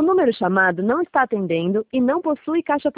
O número chamado não está atendendo e não possui caixa